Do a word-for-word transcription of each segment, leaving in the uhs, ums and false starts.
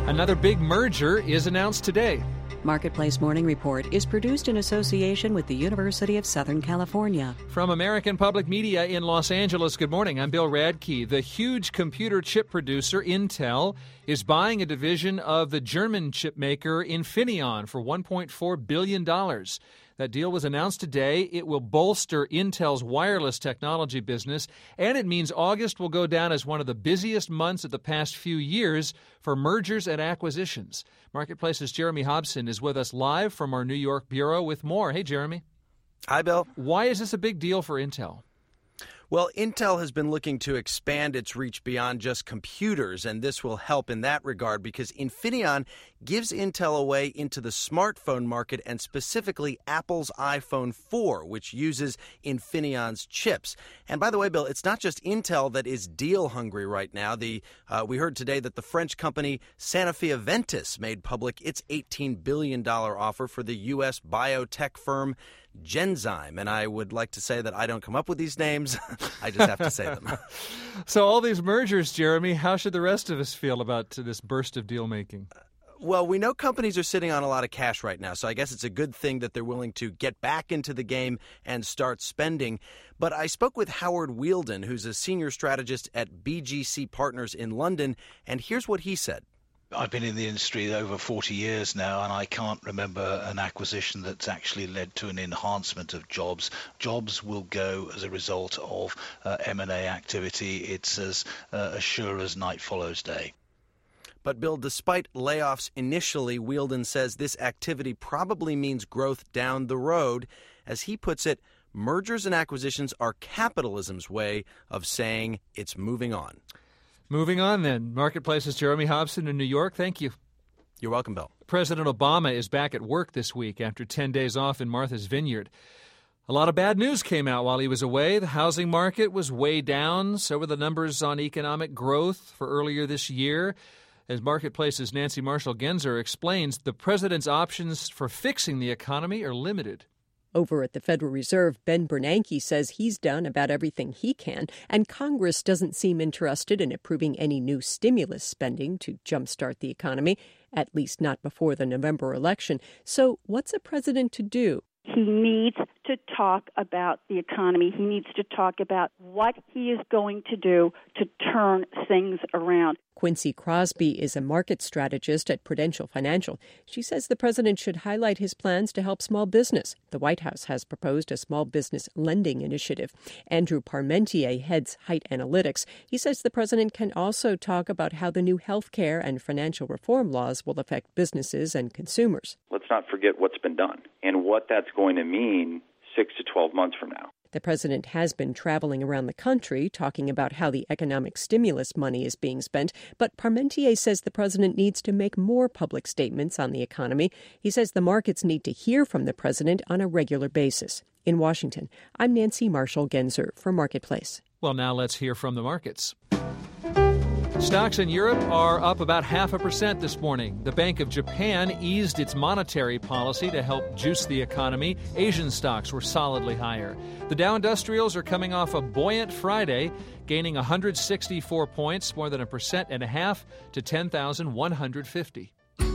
Another big merger is announced today. Marketplace Morning Report is produced in association with the University of Southern California. From American Public Media in Los Angeles, good morning. I'm Bill Radke. The huge computer chip producer Intel is buying a division of the German chip maker Infineon for one point four billion dollars. That deal was announced today. It will bolster Intel's wireless technology business, and it means August will go down as one of the busiest months of the past few years for mergers and acquisitions. Marketplace's Jeremy Hobson is with us live from our New York bureau with more. Hey, Jeremy. Hi, Bill. Why is this a big deal for Intel? Well, Intel has been looking to expand its reach beyond just computers, and this will help in that regard because Infineon gives Intel a way into the smartphone market and specifically Apple's iPhone four, which uses Infineon's chips. And by the way, Bill, it's not just Intel that is deal hungry right now. The uh, we heard today that the French company Sanofi Aventis made public its eighteen billion dollars offer for the U S biotech firm Genzyme, and I would like to say that I don't come up with these names. I just have to say them. So all these mergers, Jeremy, how should the rest of us feel about this burst of deal-making? Well, we know companies are sitting on a lot of cash right now, so I guess it's a good thing that they're willing to get back into the game and start spending. But I spoke with Howard Wheeldon, who's a senior strategist at B G C Partners in London, and here's what he said. I've been in the industry over forty years now, and I can't remember an acquisition that's actually led to an enhancement of jobs. Jobs will go as a result of uh, M and A activity. It's as, uh, as sure as night follows day. But, Bill, despite layoffs initially, Wheeldon says this activity probably means growth down the road. As he puts it, mergers and acquisitions are capitalism's way of saying it's moving on. Moving on, then. Marketplace's Jeremy Hobson in New York. Thank you. You're welcome, Bill. President Obama is back at work this week after ten days off in Martha's Vineyard. A lot of bad news came out while he was away. The housing market was way down. So were the numbers on economic growth for earlier this year. As Marketplace's Nancy Marshall-Genzer explains, the president's options for fixing the economy are limited. Over at the Federal Reserve, Ben Bernanke says he's done about everything he can, and Congress doesn't seem interested in approving any new stimulus spending to jumpstart the economy, at least not before the November election. So what's a president to do? He needs to talk about the economy. He needs to talk about what he is going to do to turn things around. Quincy Crosby is a market strategist at Prudential Financial. She says the president should highlight his plans to help small business. The White House has proposed a small business lending initiative. Andrew Parmentier heads Height Analytics. He says the president can also talk about how the new health care and financial reform laws will affect businesses and consumers. Let's not forget what's been done and what that's going to mean six to twelve months from now. The president has been traveling around the country talking about how the economic stimulus money is being spent, but Parmentier says the president needs to make more public statements on the economy. He says the markets need to hear from the president on a regular basis. In Washington, I'm Nancy Marshall-Genzer for Marketplace. Well, now let's hear from the markets. Stocks in Europe are up about half a percent this morning. The Bank of Japan eased its monetary policy to help juice the economy. Asian stocks were solidly higher. The Dow Industrials are coming off a buoyant Friday, gaining one hundred sixty-four points, more than a percent and a half, to ten thousand one hundred fifty.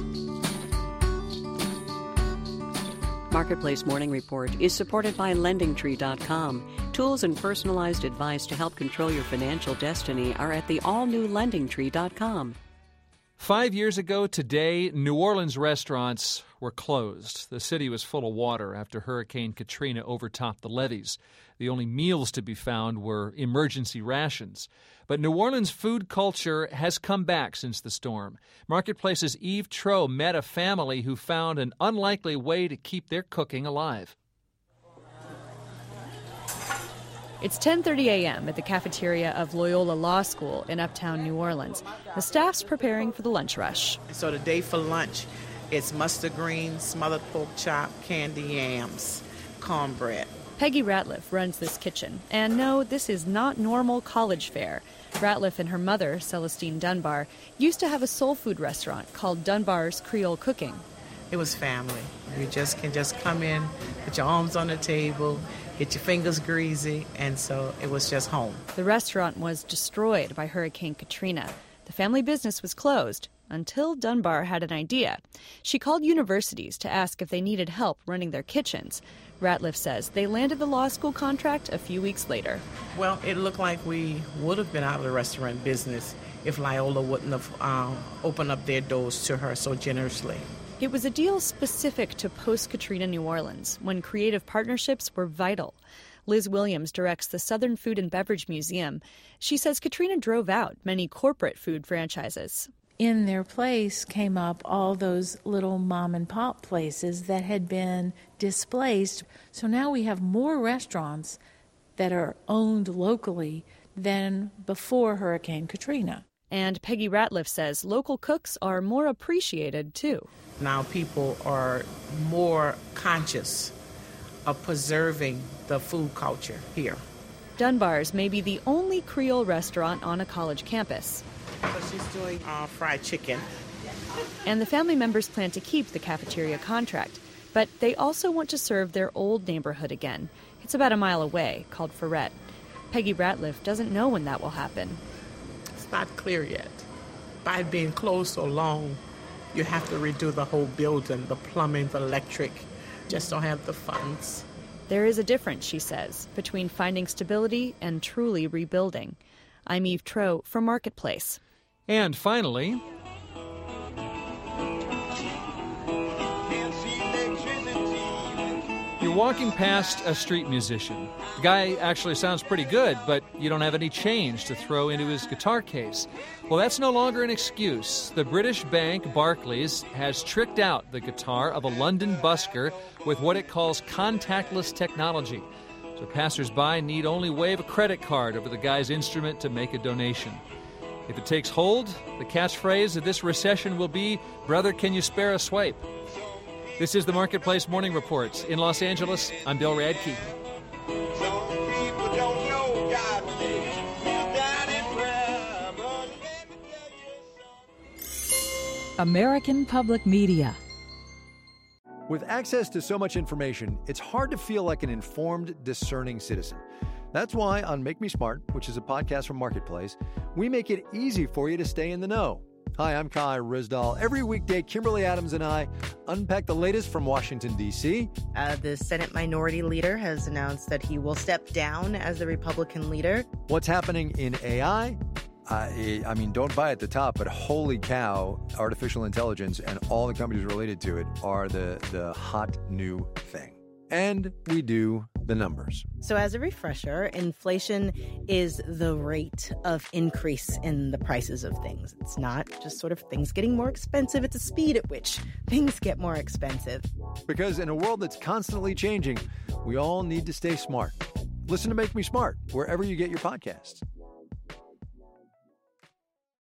Marketplace Morning Report is supported by Lending Tree dot com. Tools and personalized advice to help control your financial destiny are at the all-new Lending Tree dot com. Five years ago today, New Orleans restaurants were closed. The city was full of water after Hurricane Katrina overtopped the levees. The only meals to be found were emergency rations. But New Orleans food culture has come back since the storm. Marketplace's Eve Troe met a family who found an unlikely way to keep their cooking alive. It's ten thirty a.m. at the cafeteria of Loyola Law School in uptown New Orleans. The staff's preparing for the lunch rush. So today for lunch, it's mustard greens, smothered pork chop, candy yams, cornbread. Peggy Ratliff runs this kitchen. And no, this is not normal college fare. Ratliff and her mother, Celestine Dunbar, used to have a soul food restaurant called Dunbar's Creole Cooking. It was family. You just can just come in, put your arms on the table, get your fingers greasy, and so it was just home. The restaurant was destroyed by Hurricane Katrina. The family business was closed until Dunbar had an idea. She called universities to ask if they needed help running their kitchens. Ratliff says they landed the law school contract a few weeks later. Well, it looked like we would have been out of the restaurant business if Loyola wouldn't have um, opened up their doors to her so generously. It was a deal specific to post-Katrina New Orleans, when creative partnerships were vital. Liz Williams directs the Southern Food and Beverage Museum. She says Katrina drove out many corporate food franchises. In their place came up all those little mom and pop places that had been displaced. So now we have more restaurants that are owned locally than before Hurricane Katrina. And Peggy Ratliff says local cooks are more appreciated, too. Now people are more conscious of preserving the food culture here. Dunbar's may be the only Creole restaurant on a college campus. So she's doing uh, fried chicken. And the family members plan to keep the cafeteria contract, but they also want to serve their old neighborhood again. It's about a mile away, called Ferret. Peggy Ratliff doesn't know when that will happen. It's not clear yet. By it being closed so long, you have to redo the whole building, the plumbing, the electric. Just don't have the funds. There is a difference, she says, between finding stability and truly rebuilding. I'm Eve Troe for Marketplace. And finally, you're walking past a street musician. The guy actually sounds pretty good, but you don't have any change to throw into his guitar case. Well, that's no longer an excuse. The British bank Barclays has tricked out the guitar of a London busker with what it calls contactless technology. So passers-by need only wave a credit card over the guy's instrument to make a donation. If it takes hold, the catchphrase of this recession will be, "Brother, can you spare a swipe?" This is the Marketplace Morning Report. In Los Angeles, I'm Bill Radke. American Public Media. With access to so much information, it's hard to feel like an informed, discerning citizen. That's why on Make Me Smart, which is a podcast from Marketplace, we make it easy for you to stay in the know. Hi, I'm Kai Rizdal. Every weekday, Kimberly Adams and I unpack the latest from Washington, D C Uh, the Senate Minority Leader has announced that he will step down as the Republican leader. What's happening in A I? Uh, I mean, don't buy at the top, but holy cow, artificial intelligence and all the companies related to it are the, the hot new thing. And we do the numbers. So as a refresher, inflation is the rate of increase in the prices of things. It's not just sort of things getting more expensive. It's the speed at which things get more expensive. Because in a world that's constantly changing, we all need to stay smart. Listen to Make Me Smart wherever you get your podcasts.